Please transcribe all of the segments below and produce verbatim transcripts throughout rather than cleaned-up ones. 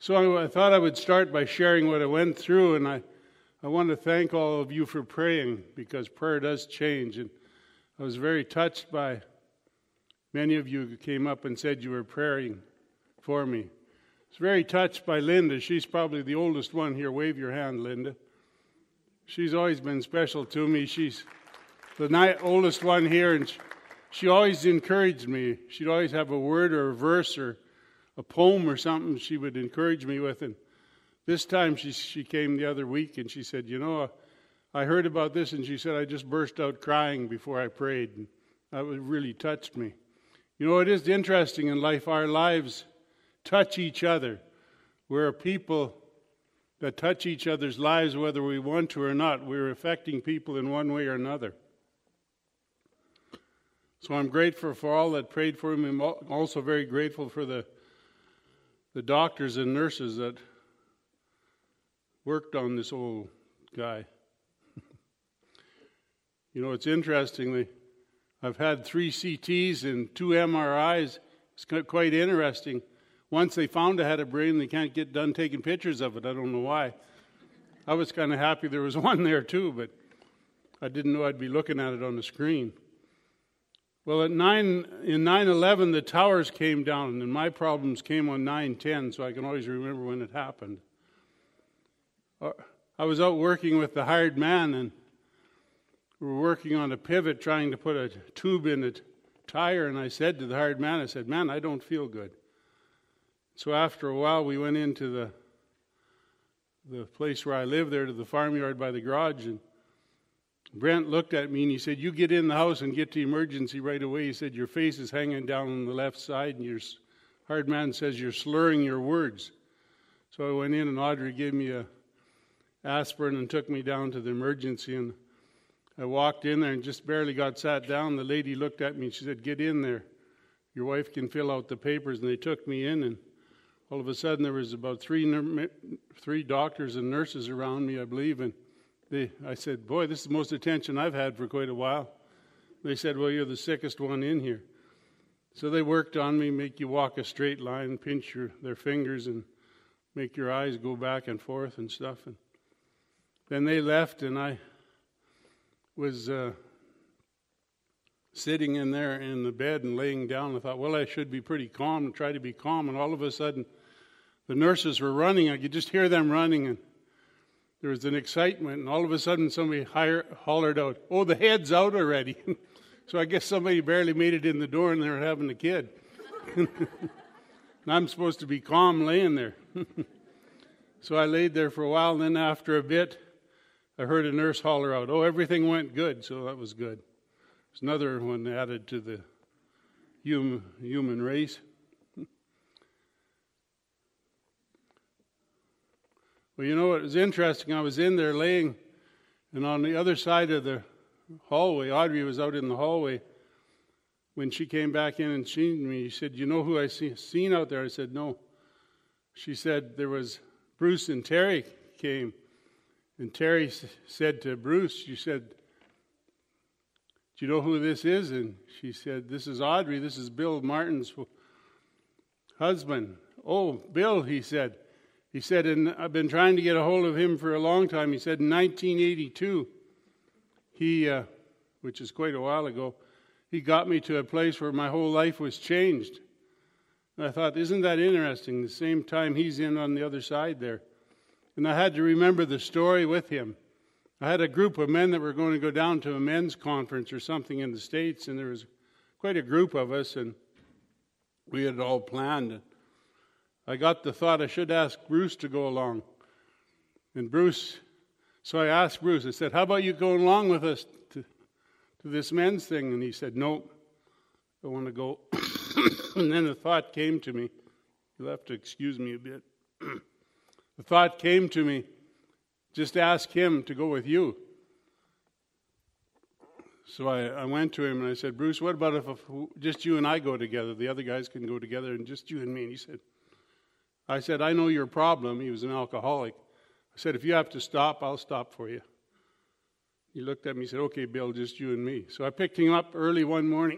So I, I thought I would start by sharing what I went through, and I, I want to thank all of you for praying, because prayer does change. And I was very touched by many of you who came up and said you were praying for me. I was very touched by Linda. She's probably the oldest one here. Wave your hand, Linda. She's always been special to me. She's the ni- oldest one here, and she, she always encouraged me. She'd always have a word or a verse or a poem or something she would encourage me with. And this time she she came the other week and she said, you know, I heard about this, and she said, I just burst out crying before I prayed. And that really touched me. You know, it is interesting in life. Our lives touch each other. We're a people that touch each other's lives whether we want to or not. We're affecting people in one way or another. So I'm grateful for all that prayed for him. I'm also very grateful for the the doctors and nurses that worked on this old guy. You know, it's interestingly, I've had three C Ts and two M R Is. It's quite interesting. Once they found I had a brain, they can't get done taking pictures of it. I don't know why. I was kind of happy there was one there too, but I didn't know I'd be looking at it on the screen. Well, at nine in nine eleven, the towers came down, and my problems came on nine ten, so I can always remember when it happened. I was out working with the hired man, and we were working on a pivot trying to put a tube in a tire, and I said to the hired man, I said, man, I don't feel good. So after a while, we went into the the place where I live there, to the farmyard by the garage, and Brent looked at me and he said, you get in the house and get to emergency right away. He said, your face is hanging down on the left side, and your hard man says you're slurring your words. So I went in, and Audrey gave me a aspirin and took me down to the emergency, and I walked in there and just barely got sat down. The lady looked at me and she said, get in there. Your wife can fill out the papers. And they took me in, and all of a sudden there was about three three doctors and nurses around me, I believe, and They, I said, boy, this is the most attention I've had for quite a while. They said, well, you're the sickest one in here. So they worked on me, make you walk a straight line, pinch your, their fingers, and make your eyes go back and forth and stuff. And then they left, and I was uh, sitting in there in the bed and laying down. I thought, well, I should be pretty calm and try to be calm. And all of a sudden, the nurses were running. I could just hear them running, and there was an excitement, and all of a sudden somebody higher, hollered out, oh, the head's out already. So I guess somebody barely made it in the door, and they were having a kid. And I'm supposed to be calm laying there. So I laid there for a while, and then after a bit, I heard a nurse holler out, oh, everything went good, so that was good. There's another one added to the human, human race. Well, you know, it was interesting. I was in there laying, and on the other side of the hallway, Audrey was out in the hallway. When she came back in and seen me, she said, you know who I see, seen out there? I said, no. She said, there was Bruce and Terry came. And Terry s- said to Bruce, she said, do you know who this is? And she said, this is Audrey. This is Bill Martin's husband. Oh, Bill, he said. He said, and I've been trying to get a hold of him for a long time. He said in nineteen eighty-two, he, uh, which is quite a while ago, he got me to a place where my whole life was changed. And I thought, isn't that interesting? The same time he's in on the other side there. And I had to remember the story with him. I had a group of men that were going to go down to a men's conference or something in the States, and there was quite a group of us, and we had it all planned. I got the thought I should ask Bruce to go along. And Bruce, so I asked Bruce, I said, how about you going along with us to, to this men's thing? And he said, no, I want to go. And then the thought came to me. You'll have to excuse me a bit. The thought came to me, just ask him to go with you. So I, I went to him and I said, Bruce, what about if, if just you and I go together? The other guys can go together, and just you and me. And he said, I said, I know your problem. He was an alcoholic. I said, if you have to stop, I'll stop for you. He looked at me and said, okay, Bill, just you and me. So I picked him up early one morning.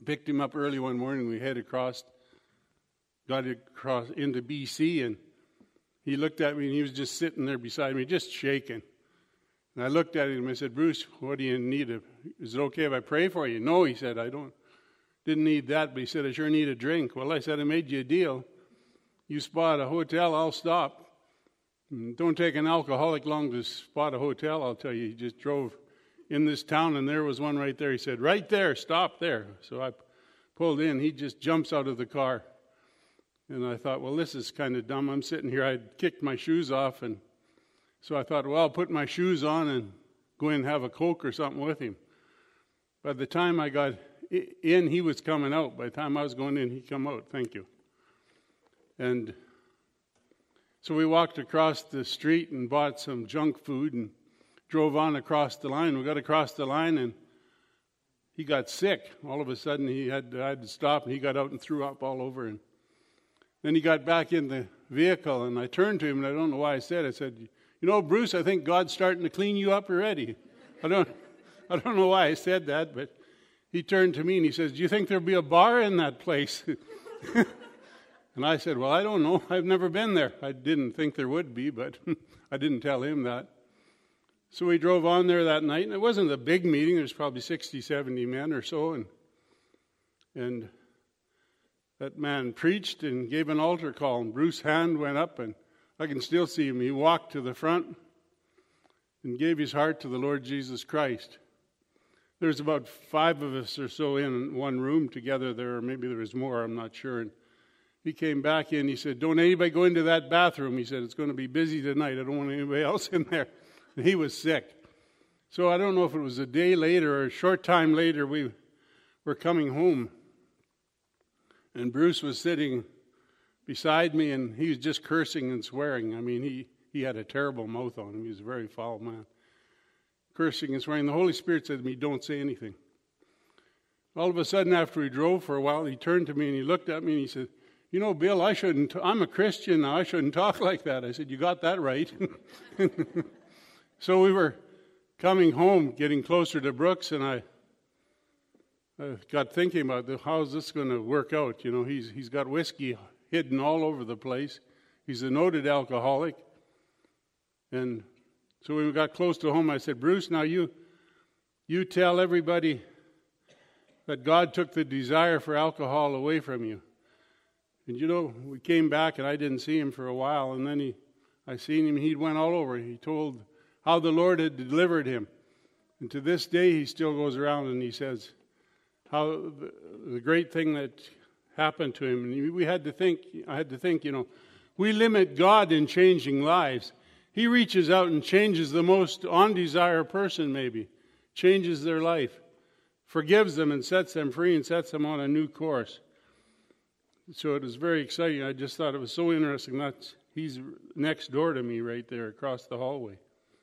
Picked him up early one morning. We headed across, got across into B C, and he looked at me, and he was just sitting there beside me, just shaking. And I looked at him, and I said, Bruce, what do you need? Is it okay if I pray for you? No, he said, I don't, didn't need that, but he said, I sure need a drink. Well, I said, I made you a deal. You spot a hotel, I'll stop. And don't take an alcoholic long to spot a hotel, I'll tell you. He just drove in this town, and there was one right there. He said, right there, stop there. So I pulled in. He just jumps out of the car. And I thought, well, this is kind of dumb. I'm sitting here. I'd kicked my shoes off, and so I thought, well, I'll put my shoes on and go in and have a Coke or something with him. By the time I got in, he was coming out. By the time I was going in, he'd come out. Thank you. And so we walked across the street and bought some junk food and drove on across the line. We got across the line, and he got sick. All of a sudden, he had, I had to stop, and he got out and threw up all over. And then he got back in the vehicle, and I turned to him, and I don't know why I said it. I said, you know, Bruce, I think God's starting to clean you up already. I don't, I don't know why I said that, but he turned to me, and he says, do you think there'll be a bar in that place? And I said, well, I don't know. I've never been there. I didn't think there would be, but I didn't tell him that. So we drove on there that night, and it wasn't a big meeting. There's probably sixty, seventy men or so, and and that man preached and gave an altar call, and Bruce's hand went up, and I can still see him. He walked to the front and gave his heart to the Lord Jesus Christ. There's about five of us or so in one room together there, or maybe there was more, I'm not sure. And he came back in, he said, don't anybody go into that bathroom. He said, it's going to be busy tonight. I don't want anybody else in there. And he was sick. So I don't know if it was a day later or a short time later, we were coming home. And Bruce was sitting beside me, and he was just cursing and swearing. I mean, he, he had a terrible mouth on him. He was a very foul man. Cursing and swearing. The Holy Spirit said to me, don't say anything. All of a sudden, after we drove for a while, he turned to me and he looked at me and he said, you know, Bill, I shouldn't, I'm a Christian now. I shouldn't talk like that. I said, you got that right. So we were coming home, getting closer to Brooks, and I, I got thinking about the, how is this going to work out? You know, he's he's got whiskey hidden all over the place. He's a noted alcoholic. And so when we got close to home, I said, Bruce, now you you tell everybody that God took the desire for alcohol away from you. And you know, we came back, and I didn't see him for a while, and then he, I seen him, he went all over. He told how the Lord had delivered him. And to this day, he still goes around and he says how the, the great thing that happened to him. And we had to think, I had to think, you know, we limit God in changing lives. He reaches out and changes the most undesired person, maybe, changes their life, forgives them and sets them free and sets them on a new course. So it was very exciting. I just thought it was so interesting. That's, he's next door to me right there across the hallway.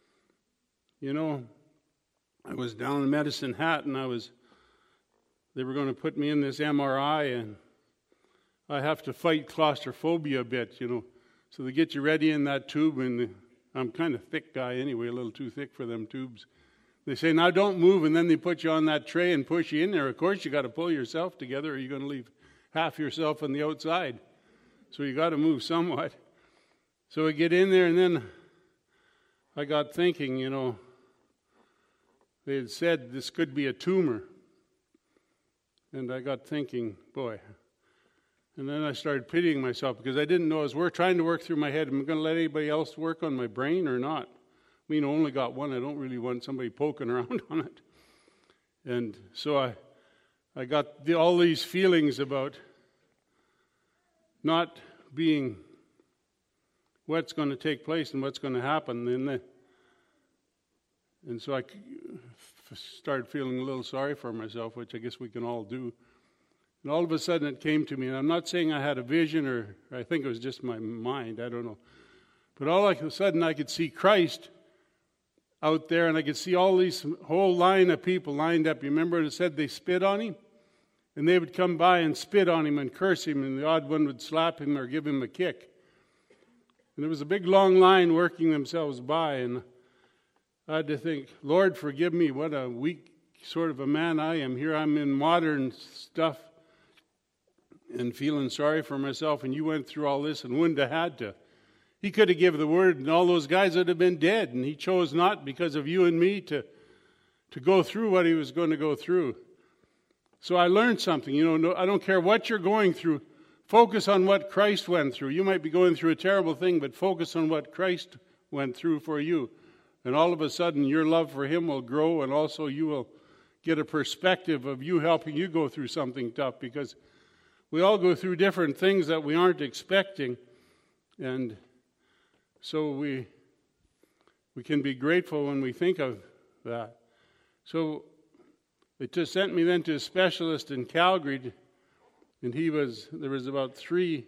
You know, I was down in Medicine Hat, and I was, they were going to put me in this M R I, and I have to fight claustrophobia a bit, you know. So they get you ready in that tube, and the, I'm kind of thick guy anyway, a little too thick for them tubes. They say, now don't move, and then they put you on that tray and push you in there. Of course, you got to pull yourself together, or you're going to leave half yourself on the outside. So you got to move somewhat. So we get in there, and then I got thinking, you know, they had said this could be a tumor. And I got thinking, boy. And then I started pitying myself because I didn't know. As we're trying to work through my head, am I going to let anybody else work on my brain or not? I mean, I only got one. I don't really want somebody poking around on it. And so I I got the, all these feelings about not being what's going to take place and what's going to happen. And, the, and so I started feeling a little sorry for myself, which I guess we can all do. And all of a sudden it came to me, and I'm not saying I had a vision, or, or I think it was just my mind, I don't know. But all of a sudden I could see Christ out there, and I could see all these whole line of people lined up. You remember it said they spit on him? And they would come by and spit on him and curse him, and the odd one would slap him or give him a kick. And there was a big long line working themselves by, and I had to think, Lord, forgive me, what a weak sort of a man I am. Here I'm in modern stuff and feeling sorry for myself, and you went through all this and wouldn't have had to. He could have given the word, and all those guys would have been dead, and he chose not because of you and me to, to go through what he was going to go through. So I learned something. You know, no, I don't care what you're going through. Focus on what Christ went through. You might be going through a terrible thing, but focus on what Christ went through for you. And all of a sudden, your love for him will grow, and also you will get a perspective of you helping you go through something tough, because we all go through different things that we aren't expecting, and so we we can be grateful when we think of that. So it just sent me then to a specialist in Calgary, and he was there was about three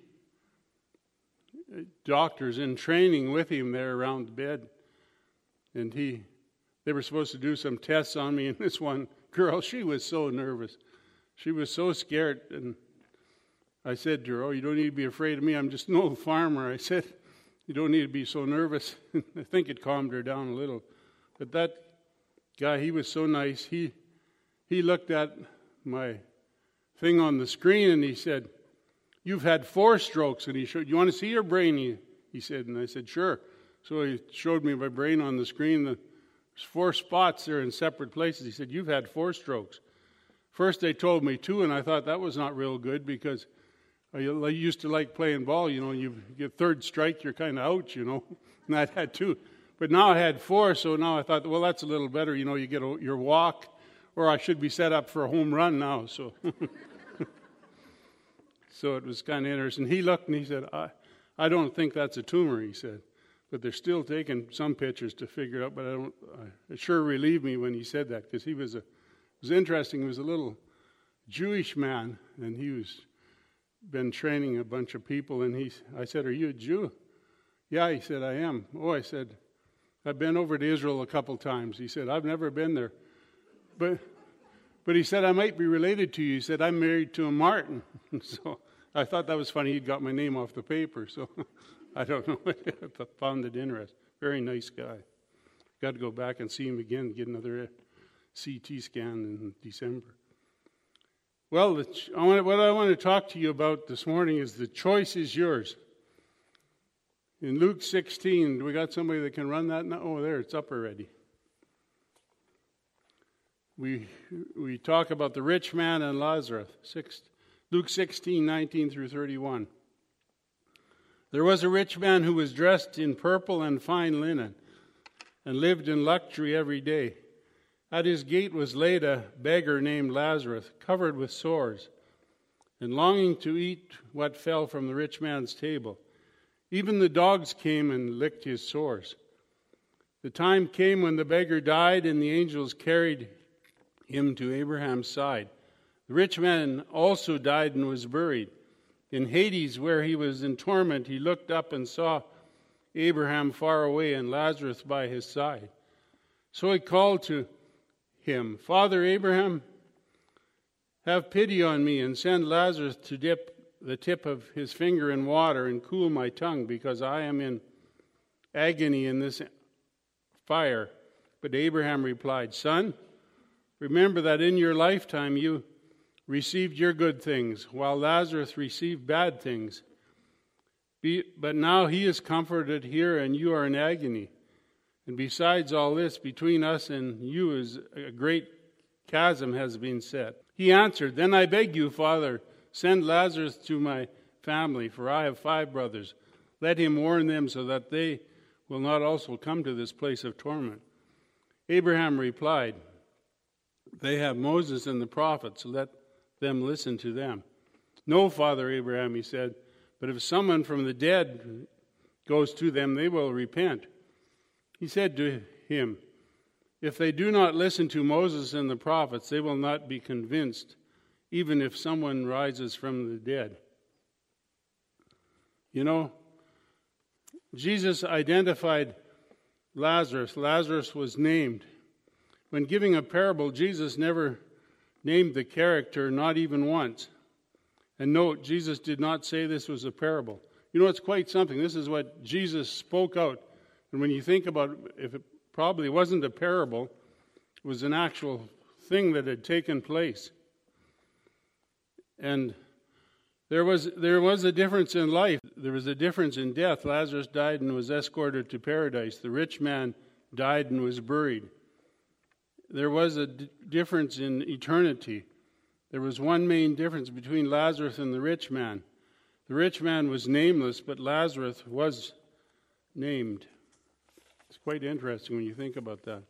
doctors in training with him there around the bed, and he they were supposed to do some tests on me, and this one girl, she was so nervous. She was so scared, and I said to her, "Oh, you don't need to be afraid of me. I'm just an old farmer." I said, "You don't need to be so nervous." I think it calmed her down a little. But that guy, he was so nice. He he looked at my thing on the screen, and he said, "You've had four strokes." And he showed, "You want to see your brain?" He, he said, and I said, "Sure." So he showed me my brain on the screen. There's four spots there in separate places. He said, "You've had four strokes." First they told me two, and I thought that was not real good, because I used to like playing ball. You know, you get third strike, you're kind of out, you know. And I had two. But now I had four, so now I thought, well, that's a little better. You know, you get a, your walk, or I should be set up for a home run now. So so it was kind of interesting. He looked and he said, I, I don't think that's a tumor, he said. But they're still taking some pictures to figure it out. But I don't. Uh, it sure relieved me when he said that, because he was a. It was interesting. He was a little Jewish man, and he was been training a bunch of people. And he, I said, "Are you a Jew?" "Yeah," he said, "I am." "Oh," I said, "I've been over to Israel a couple times." He said, "I've never been there, but but he said I might be related to you." He said, "I'm married to a Martin." So I thought that was funny. He'd got my name off the paper, so. I don't know. I found it interesting. Very nice guy. Got to go back and see him again, get another C T scan in December. Well, the, I want, what I want to talk to you about this morning is the choice is yours. In Luke sixteen, do we got somebody that can run that now? Oh, there, it's up already. We we talk about the rich man and Lazarus. Six, Luke sixteen, nineteen through thirty-one. There was a rich man who was dressed in purple and fine linen, and lived in luxury every day. At his gate was laid a beggar named Lazarus, covered with sores, and longing to eat what fell from the rich man's table. Even the dogs came and licked his sores. The time came when the beggar died, and the angels carried him to Abraham's side. The rich man also died and was buried. In Hades, where he was in torment, he looked up and saw Abraham far away and Lazarus by his side. So he called to him, "Father Abraham, have pity on me and send Lazarus to dip the tip of his finger in water and cool my tongue, because I am in agony in this fire." But Abraham replied, "Son, remember that in your lifetime you received your good things, while Lazarus received bad things. Be, but now he is comforted here, and you are in agony. And besides all this, between us and you is a great chasm has been set." He answered, "Then I beg you, Father, send Lazarus to my family, for I have five brothers. Let him warn them so that they will not also come to this place of torment." Abraham replied, "They have Moses and the prophets, so let them listen to them." "No, Father Abraham," he said, "but if someone from the dead goes to them, they will repent." He said to him, "If they do not listen to Moses and the prophets, they will not be convinced, even if someone rises from the dead." You know, Jesus identified Lazarus. Lazarus was named. When giving a parable, Jesus never named the character, not even once. And note, Jesus did not say this was a parable. You know, it's quite something. This is what Jesus spoke out. And when you think about it, if it probably wasn't a parable, it was an actual thing that had taken place. And there was there was a difference in life. There was a difference in death. Lazarus died and was escorted to paradise. The rich man died and was buried. There was a d- difference in eternity. There was one main difference between Lazarus and the rich man. The rich man was nameless, but Lazarus was named. It's quite interesting when you think about that.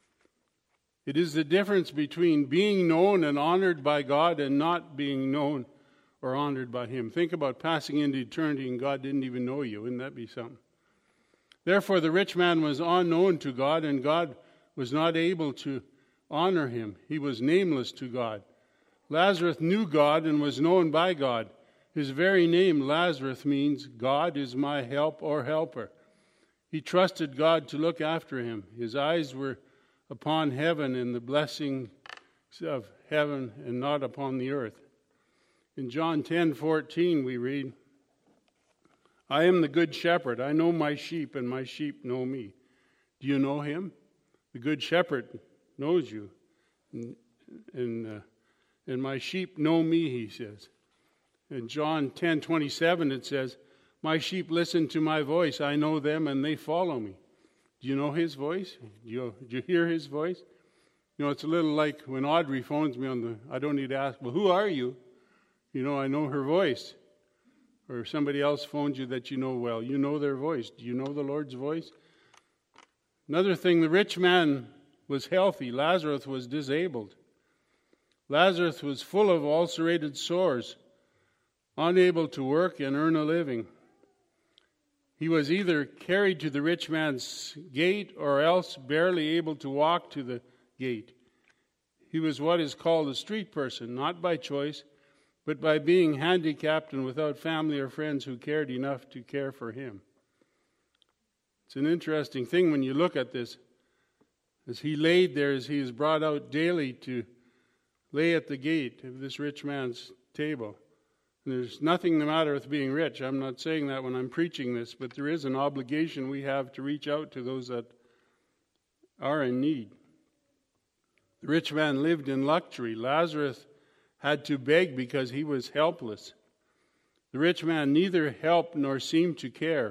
It is the difference between being known and honored by God and not being known or honored by Him. Think about passing into eternity and God didn't even know you. Wouldn't that be something? Therefore, the rich man was unknown to God, and God was not able to honor him. He was nameless to God. Lazarus knew God and was known by God. His very name, Lazarus, means God is my help or helper. He trusted God to look after him. His eyes were upon heaven and the blessings of heaven and not upon the earth. In John ten fourteen we read, I am the good shepherd. I know my sheep and my sheep know me. Do you know him? The good shepherd knows you. And, and, uh, and my sheep know me, he says. In John ten twenty-seven it says, my sheep listen to my voice. I know them and they follow me. Do you know his voice? Do you, do you hear his voice? You know, it's a little like when Audrey phones me on the, I don't need to ask, well, who are you? You know, I know her voice. Or if somebody else phones you that you know well, you know their voice. Do you know the Lord's voice? Another thing, the rich man was healthy. Lazarus was disabled. Lazarus was full of ulcerated sores, unable to work and earn a living. He was either carried to the rich man's gate or else barely able to walk to the gate. He was what is called a street person, not by choice, but by being handicapped and without family or friends who cared enough to care for him. It's an interesting thing when you look at this. As he laid there, as he is brought out daily to lay at the gate of this rich man's table. And there's nothing the matter with being rich. I'm not saying that when I'm preaching this, but there is an obligation we have to reach out to those that are in need. The rich man lived in luxury. Lazarus had to beg because he was helpless. The rich man neither helped nor seemed to care.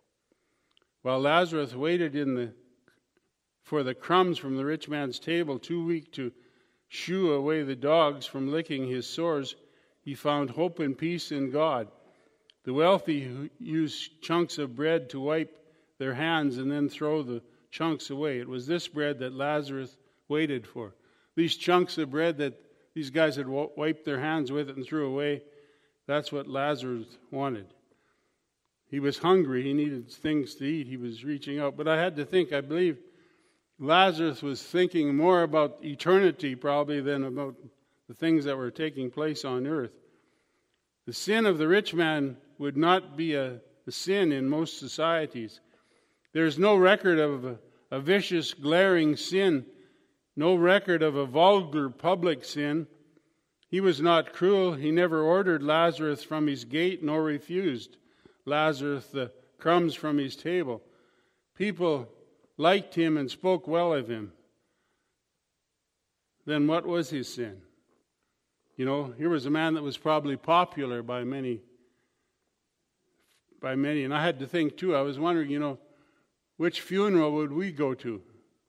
While Lazarus waited in the for the crumbs from the rich man's table, too weak to shoo away the dogs from licking his sores, he found hope and peace in God. The wealthy used chunks of bread to wipe their hands and then throw the chunks away. It was this bread that Lazarus waited for. These chunks of bread that these guys had wiped their hands with it and threw away, that's what Lazarus wanted. He was hungry. He needed things to eat. He was reaching out. But I had to think, I believe Lazarus was thinking more about eternity probably than about the things that were taking place on earth. The sin of the rich man would not be a, a sin in most societies. There's no record of a, a vicious, glaring sin, no record of a vulgar public sin. He was not cruel. He never ordered Lazarus from his gate nor refused Lazarus the crumbs from his table. People liked him and spoke well of him. Then what was his sin? You know, here was a man that was probably popular by many, by many. And I had to think too, I was wondering, you know, which funeral would we go to?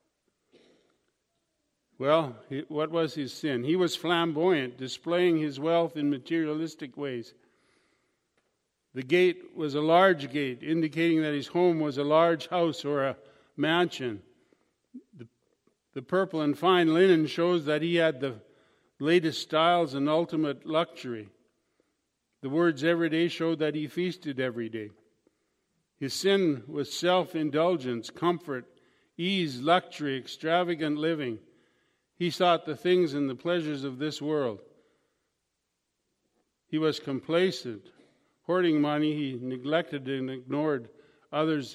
Well, he, what was his sin? He was flamboyant, displaying his wealth in materialistic ways. The gate was a large gate, indicating that his home was a large house or a mansion. The, the purple and fine linen shows that he had the latest styles and ultimate luxury. The words every day showed that he feasted every day. His sin was self-indulgence, comfort, ease, luxury, extravagant living. He sought the things and the pleasures of this world. He was complacent. Hoarding money, he neglected and ignored others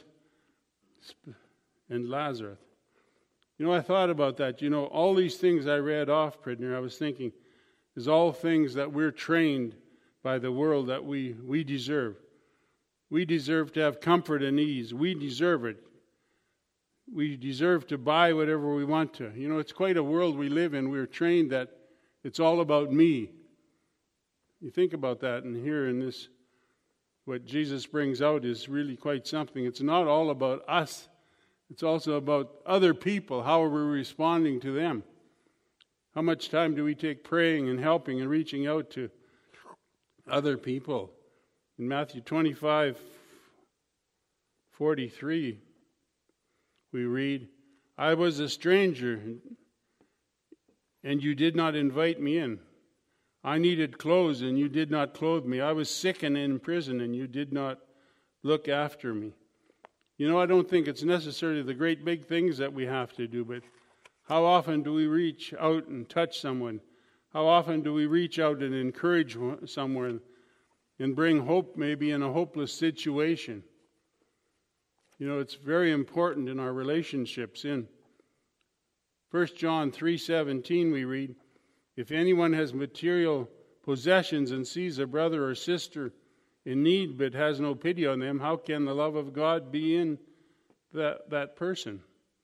and Lazarus. You know, I thought about that. You know, all these things I read off, Pridner, I was thinking, is all things that we're trained by the world that we, we deserve. We deserve to have comfort and ease. We deserve it. we deserve to buy whatever we want to. You know, it's quite a world we live in. We're trained that it's all about me. You think about that, and here in this, what Jesus brings out is really quite something. It's not all about us. It's also about other people. How are we responding to them? How much time do we take praying and helping and reaching out to other people? In Matthew twenty-five forty-three, we read, I was a stranger, and you did not invite me in. I needed clothes, and you did not clothe me. I was sick and in prison, and you did not look after me. You know, I don't think it's necessarily the great big things that we have to do, but how often do we reach out and touch someone? How often do we reach out and encourage someone and bring hope maybe in a hopeless situation? You know, it's very important in our relationships. In First John three seventeen we read, if anyone has material possessions and sees a brother or sister in need but has no pity on them, how can the love of God be in that, that person?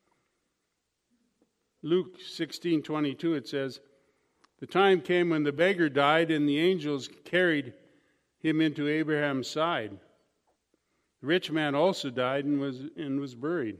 Luke sixteen twenty-two, it says, the time came when the beggar died and the angels carried him into Abraham's side. The rich man also died and was and was buried.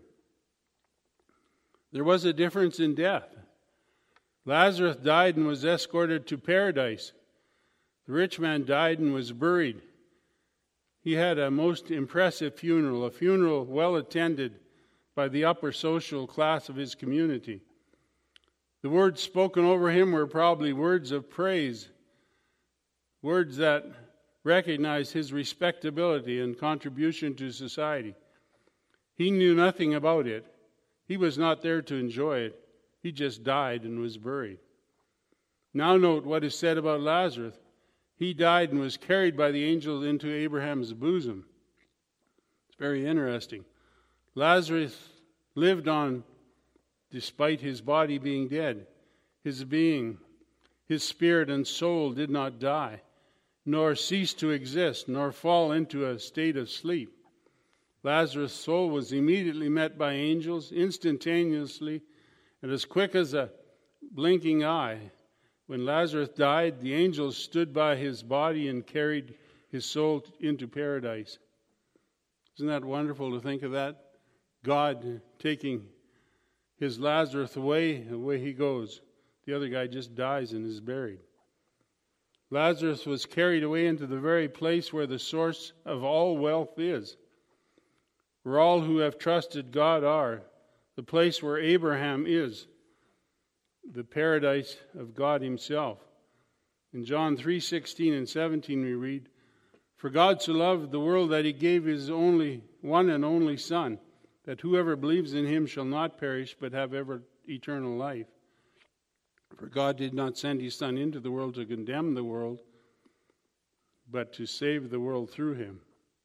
There was a difference in death. Lazarus died and was escorted to paradise. The rich man died and was buried. He had a most impressive funeral, a funeral well attended by the upper social class of his community. The words spoken over him were probably words of praise, words that recognized his respectability and contribution to society. He knew nothing about it. He was not there to enjoy it. He just died and was buried. Now note what is said about Lazarus. He died and was carried by the angels into Abraham's bosom. It's very interesting. Lazarus lived on despite his body being dead. His being, his spirit and soul did not die, nor cease to exist, nor fall into a state of sleep. Lazarus' soul was immediately met by angels, instantaneously, and as quick as a blinking eye. When Lazarus died, the angels stood by his body and carried his soul into paradise. Isn't that wonderful to think of that? God taking his Lazarus away, away he goes. The other guy just dies and is buried. Lazarus was carried away into the very place where the source of all wealth is, where all who have trusted God are, the place where Abraham is, the paradise of God himself. In John three sixteen and seventeen we read, for God so loved the world that he gave his only one and only Son, that whoever believes in him shall not perish but have ever eternal life. For God did not send his Son into the world to condemn the world, but to save the world through him.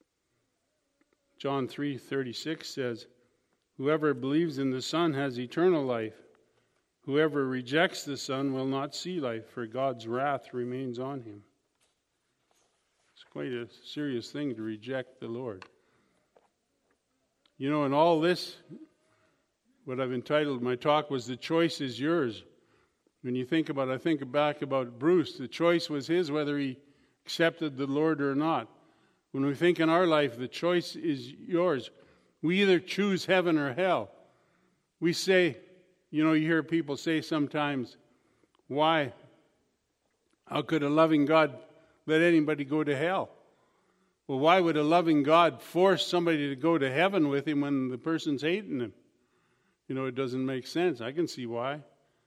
John three thirty-six says, whoever believes in the Son has eternal life. Whoever rejects the Son will not see life, for God's wrath remains on him. It's quite a serious thing to reject the Lord. You know, in all this, what I've entitled my talk was The Choice is Yours. When you think about it, I think back about Bruce. The choice was his whether he accepted the Lord or not. When we think in our life, the choice is yours. We either choose heaven or hell. We say, you know, you hear people say sometimes, why? How could a loving God let anybody go to hell? Well, why would a loving God force somebody to go to heaven with him when the person's hating him? You know, it doesn't make sense. I can see why.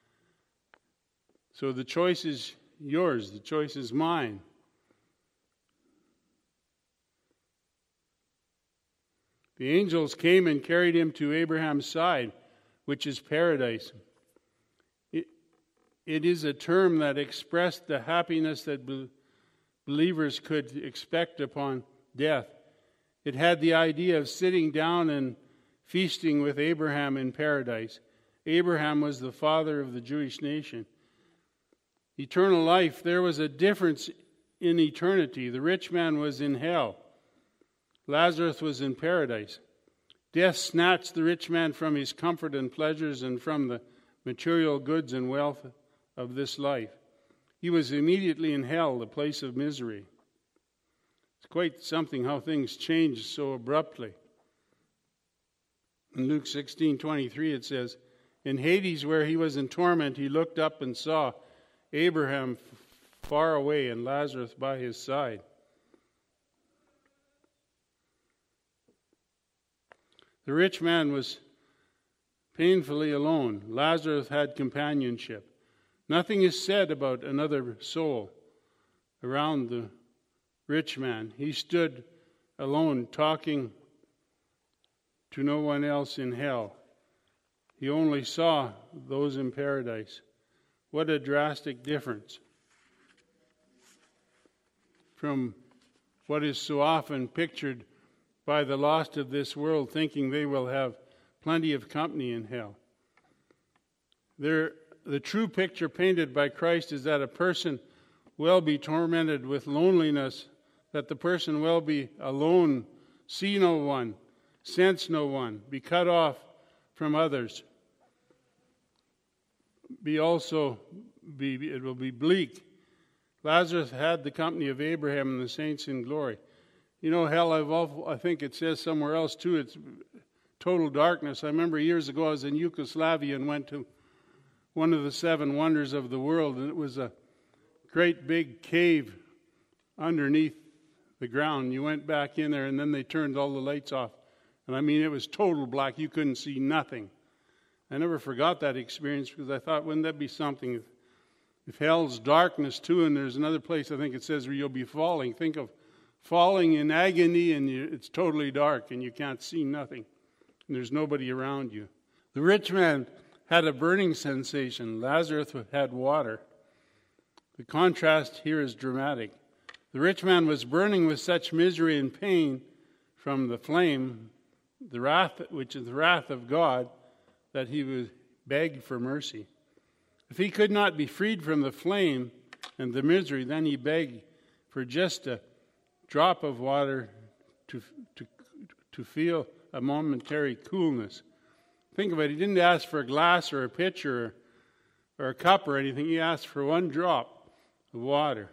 So the choice is yours. The choice is mine. The angels came and carried him to Abraham's side, which is paradise. It, it is a term that expressed the happiness that be, believers could expect upon death. It had the idea of sitting down and feasting with Abraham in paradise. Abraham was the father of the Jewish nation. Eternal life, there was a difference in eternity. The rich man was in hell. Lazarus was in paradise. Death snatched the rich man from his comfort and pleasures and from the material goods and wealth of this life. He was immediately in hell, the place of misery. It's quite something how things change so abruptly. In Luke sixteen twenty-three it says, in Hades, where he was in torment, he looked up and saw Abraham far away and Lazarus by his side. The rich man was painfully alone. Lazarus had companionship. Nothing is said about another soul around the rich man. He stood alone, talking to no one else in hell. He only saw those in paradise. What a drastic difference from what is so often pictured by the lost of this world, thinking they will have plenty of company in hell. There, the true picture painted by Christ is that a person will be tormented with loneliness, that the person will be alone, see no one, sense no one, be cut off from others. Be also, be, it will be bleak. Lazarus had the company of Abraham and the saints in glory. You know, hell, I've all, I think it says somewhere else too, it's total darkness. I remember years ago I was in Yugoslavia and went to one of the seven wonders of the world, and it was a great big cave underneath the ground. You went back in there, and then they turned all the lights off. And I mean, it was total black. You couldn't see nothing. I never forgot that experience because I thought, wouldn't that be something? If, if hell's darkness too, and there's another place I think it says where you'll be falling. Think of falling in agony, and you, it's totally dark, and you can't see nothing. And there's nobody around you. The rich man had a burning sensation. Lazarus had water. The contrast here is dramatic. The rich man was burning with such misery and pain from the flame, the wrath, which is the wrath of God, that he would beg for mercy. If he could not be freed from the flame and the misery, then he begged for just a drop of water to, to, to feel a momentary coolness. Think of it, he didn't ask for a glass or a pitcher or, or a cup or anything. He asked for one drop of water.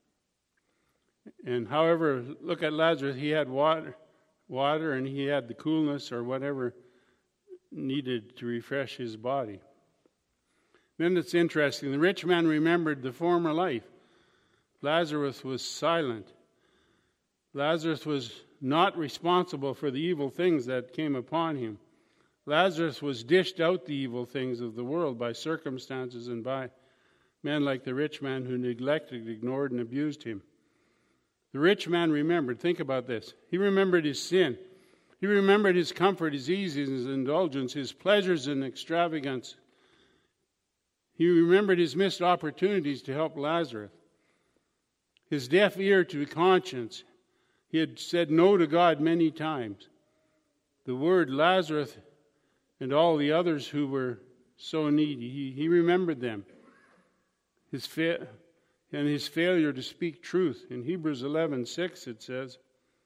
And however, look at Lazarus, he had water, water and he had the coolness or whatever needed to refresh his body. Then it's interesting. The rich man remembered the former life. Lazarus was silent. Lazarus was not responsible for the evil things that came upon him. Lazarus was dished out the evil things of the world by circumstances and by men like the rich man who neglected, ignored, and abused him. The rich man remembered. Think about this. He remembered his sin. He remembered his comfort, his ease, his indulgence, his pleasures and extravagance. He remembered his missed opportunities to help Lazarus. His deaf ear to conscience. He had said no to God many times. The word Lazarus and all the others who were so needy, he, he remembered them. His fa- and his failure to speak truth. In Hebrews eleven six it says,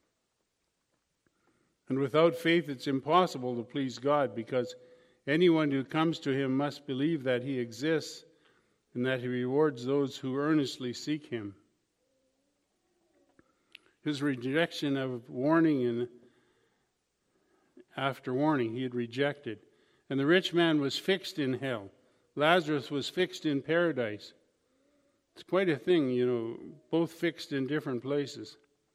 and without faith it's impossible to please God, because anyone who comes to him must believe that he exists and that he rewards those who earnestly seek him. His rejection of warning and after warning he had rejected. And the rich man was fixed in hell. Lazarus was fixed in paradise. It's quite a thing, you know, both fixed in different places.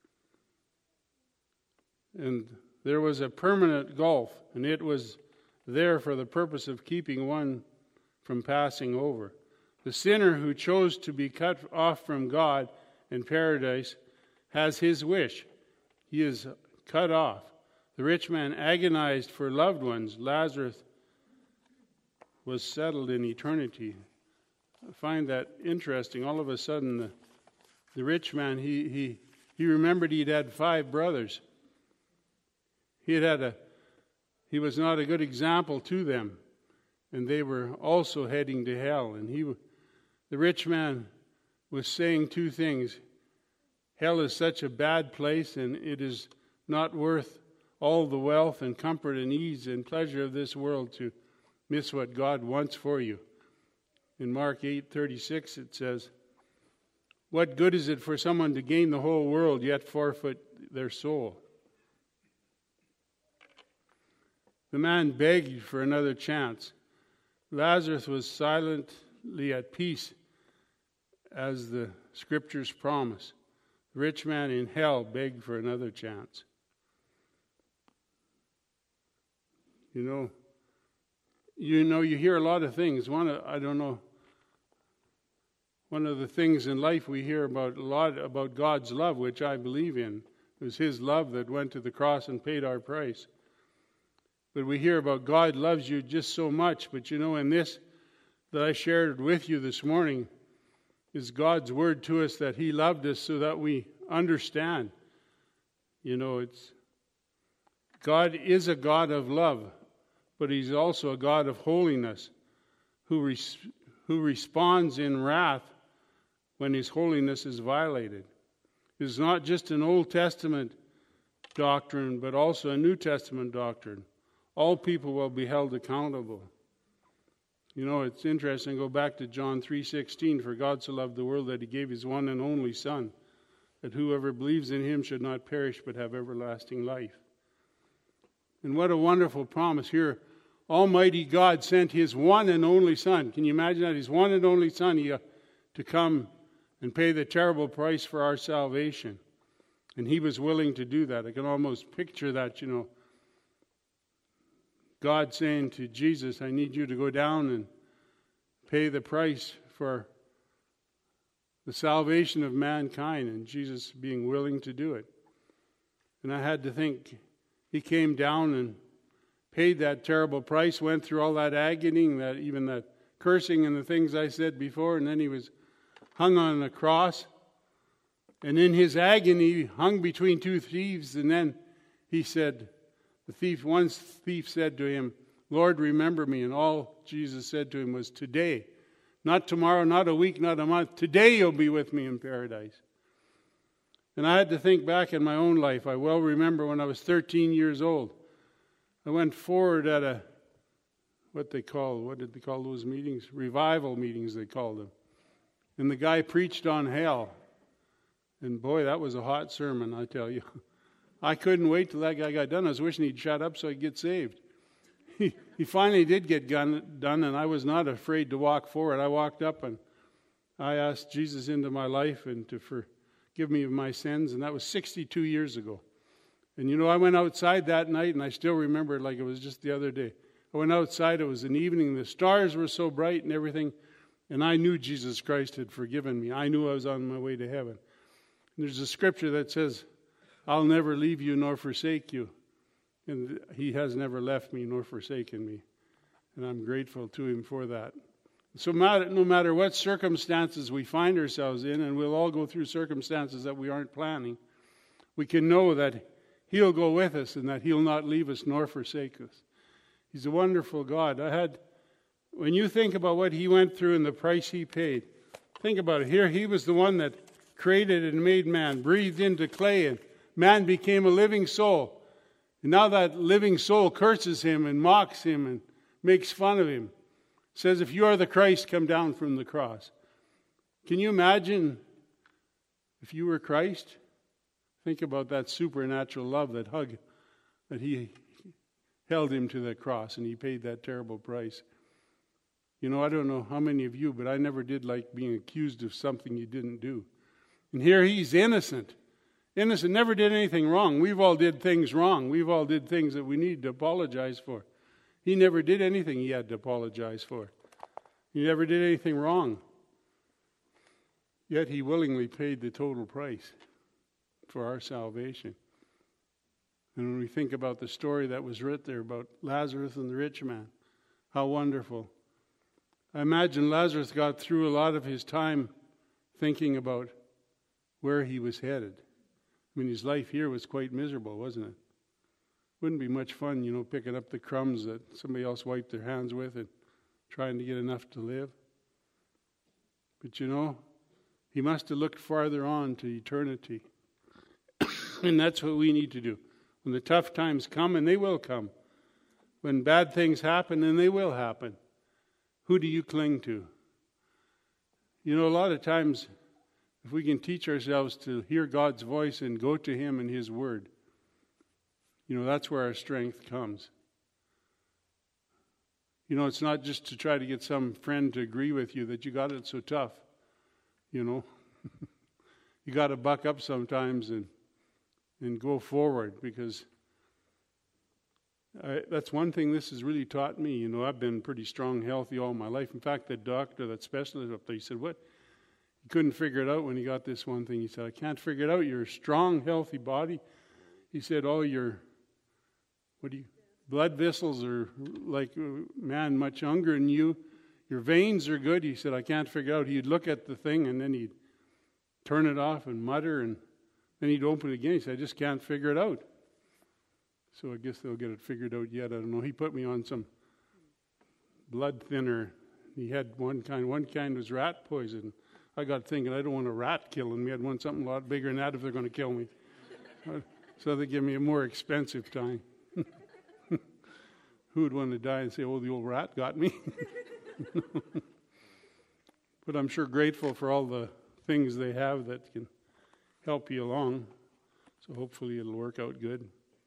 And there was a permanent gulf, and it was there for the purpose of keeping one from passing over. The sinner who chose to be cut off from God in paradise has his wish. He is cut off. The rich man agonized for loved ones. Lazarus was settled in eternity. I find that interesting. All of a sudden, the, the rich man, he, he, he remembered he'd had five brothers. He had had a, he was not a good example to them, and they were also heading to hell. And he, the rich man was saying two things. Hell is such a bad place, and it is not worth all the wealth and comfort and ease and pleasure of this world to miss what God wants for you. In Mark eight thirty-six it says, "What good is it for someone to gain the whole world yet forfeit their soul?" The man begged for another chance. Lazarus was silently at peace as the scriptures promise. The rich man in hell begged for another chance. You know, you know, you hear a lot of things. One, of, I don't know, one of the things in life we hear about a lot about God's love, which I believe in. It was His love that went to the cross and paid our price. But we hear about God loves you just so much. But you know, in this that I shared with you this morning is God's word to us that He loved us so that we understand. You know, it's God is a God of love, but He's also a God of holiness who res- who responds in wrath when His holiness is violated. It's not just an Old Testament doctrine, but also a New Testament doctrine. All people will be held accountable. You know, it's interesting. Go back to John three sixteen. "For God so loved the world that He gave His one and only Son, that whoever believes in Him should not perish but have everlasting life." And what a wonderful promise here. Almighty God sent His one and only Son. Can you imagine that? His one and only Son he, uh, to come and pay the terrible price for our salvation. And He was willing to do that. I can almost picture that, you know. God saying to Jesus, "I need you to go down and pay the price for the salvation of mankind," and Jesus being willing to do it. And I had to think, He came down and paid that terrible price, went through all that agony, that even that cursing and the things I said before, and then He was hung on a cross. And in His agony, hung between two thieves, and then He said, The thief, one thief said to Him, "Lord, remember me." And all Jesus said to him was, "Today, not tomorrow, not a week, not a month. Today you'll be with me in paradise." And I had to think back in my own life. I well remember when I was thirteen years old. I went forward at a, what they call, what did they call those meetings? Revival meetings, they called them. And the guy preached on hell. And boy, that was a hot sermon, I tell you. I couldn't wait till that guy got done. I was wishing he'd shut up so I'd get saved. He, he finally did get done, and I was not afraid to walk forward. I walked up and I asked Jesus into my life and to forgive me of my sins, and that was sixty-two years ago. And you know, I went outside that night, and I still remember it like it was just the other day. I went outside, it was an evening, the stars were so bright and everything, and I knew Jesus Christ had forgiven me. I knew I was on my way to heaven. And there's a scripture that says, "I'll never leave you nor forsake you." And He has never left me nor forsaken me. And I'm grateful to Him for that. So no matter what circumstances we find ourselves in, and we'll all go through circumstances that we aren't planning, we can know that He'll go with us and that He'll not leave us nor forsake us. He's a wonderful God. I had, when you think about what He went through and the price He paid, think about it. Here He was the one that created and made man, breathed into clay, and man became a living soul. And now that living soul curses Him and mocks Him and makes fun of Him. Says, "If you are the Christ, come down from the cross." Can you imagine if you were Christ? Think about that supernatural love, that hug, that He held Him to the cross and He paid that terrible price. You know, I don't know how many of you, but I never did like being accused of something you didn't do. And here He's innocent. Innocent, never did anything wrong. We've all did things wrong. We've all did things that we need to apologize for. He never did anything He had to apologize for. He never did anything wrong. Yet He willingly paid the total price for our salvation. And when we think about the story that was written there about Lazarus and the rich man, how wonderful. I imagine Lazarus got through a lot of his time thinking about where he was headed. I mean, his life here was quite miserable, wasn't it? Wouldn't be much fun, you know, picking up the crumbs that somebody else wiped their hands with and trying to get enough to live. But you know, he must have looked farther on to eternity. And that's what we need to do. When the tough times come, and they will come. When bad things happen, and they will happen. Who do you cling to? You know, a lot of times, if we can teach ourselves to hear God's voice and go to Him and His Word, you know, that's where our strength comes. You know, it's not just to try to get some friend to agree with you that you got it so tough. You know, you got to buck up sometimes and and go forward, because I, that's one thing this has really taught me. You know, I've been pretty strong, healthy all my life. In fact, the doctor, that specialist up there, he said, what? He couldn't figure it out when he got this one thing. He said, I can't figure it out. You're a strong, healthy body. He said, oh, your, what do you, blood vessels are like, man, much younger than you. Your veins are good. He said, I can't figure it out. He'd look at the thing and then he'd turn it off and mutter, and then he'd open it again. He said, I just can't figure it out. So I guess they'll get it figured out yet. I don't know. He put me on some blood thinner. He had one kind. One kind was rat poison. I got thinking, I don't want a rat killing me. I'd want something a lot bigger than that if they're going to kill me. So they give me a more expensive time. Who would want to die and say, oh, the old rat got me? But I'm sure grateful for all the things they have that can help you along. So hopefully it'll work out good.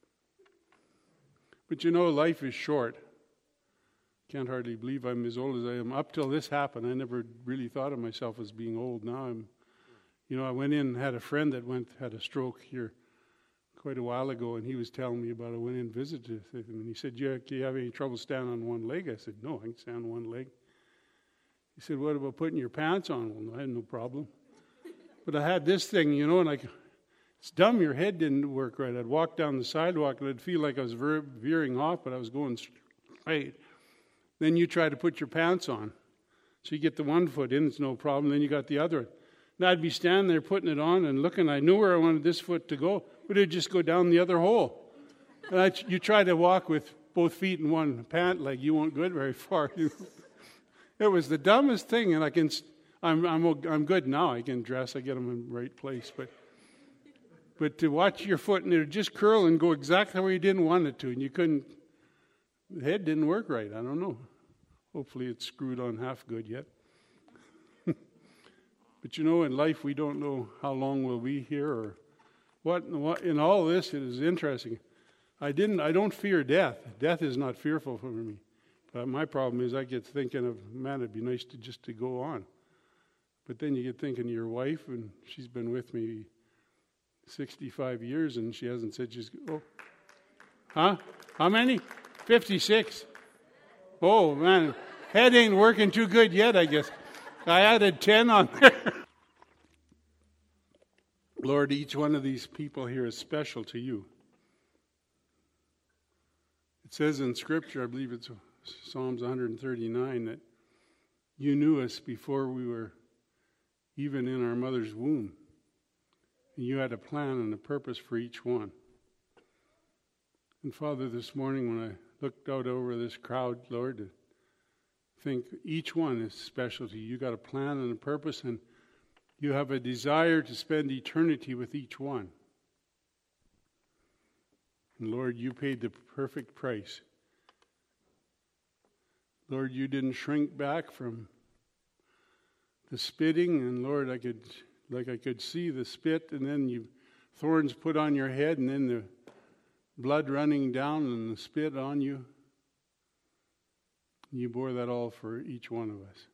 But you know, life is short. Can't hardly believe I'm as old as I am. Up till this happened, I never really thought of myself as being old. Now I'm, you know, I went in and had a friend that went had a stroke here quite a while ago, and he was telling me about it. I went in and visited him, and he said, yeah, do you have any trouble standing on one leg? I said, no, I can stand on one leg. He said, what about putting your pants on? Well, I had no problem. But I had this thing, you know, and I, it's dumb, your head didn't work right. I'd walk down the sidewalk, and I'd feel like I was ver- veering off, but I was going straight. Then you try to put your pants on. So you get the one foot in, it's no problem. Then you got the other one. And I'd be standing there putting it on and looking. I knew where I wanted this foot to go, but it'd just go down the other hole. And I, you try to walk with both feet in one pant leg, you won't go very far. It was the dumbest thing, and I can, I'm, I'm, I'm good now. I can dress. I get them in the right place. But, but to watch your foot and it would just curl and go exactly where you didn't want it to, and you couldn't. The head didn't work right. I don't know. Hopefully it's screwed on half good yet. But you know, in life we don't know how long we'll be here or what. what in all this, it is interesting. I didn't. I don't fear death. Death is not fearful for me. But my problem is I get thinking of, man, it'd be nice to just to go on. But then you get thinking of your wife, and she's been with me sixty-five years, and she hasn't said she's, oh, huh? How many? fifty-six. Oh, man. Head ain't working too good yet, I guess. I added ten on there. Lord, each one of these people here is special to you. It says in Scripture, I believe it's Psalms one thirty-nine, that you knew us before we were even in our mother's womb. And you had a plan and a purpose for each one. And Father, this morning when I looked out over this crowd, Lord, to think each one is special to you. You got a plan and a purpose, and you have a desire to spend eternity with each one. And Lord, you paid the perfect price. Lord, you didn't shrink back from the spitting, and Lord, I could, like I could see the spit, and then you thorns put on your head, and then the blood running down and the spit on you. You bore that all for each one of us.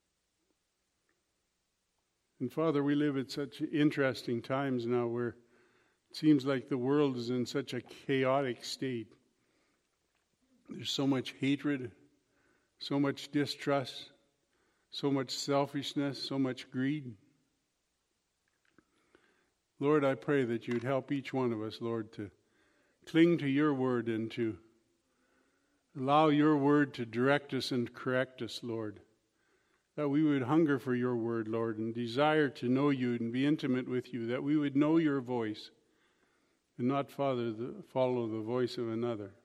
And Father, we live at such interesting times now where it seems like the world is in such a chaotic state. There's so much hatred, so much distrust, so much selfishness, so much greed. Lord, I pray that you'd help each one of us, Lord, to cling to your word and to allow your word to direct us and correct us, Lord. That we would hunger for your word, Lord, and desire to know you and be intimate with you. That we would know your voice and not, Father, the, follow the voice of another.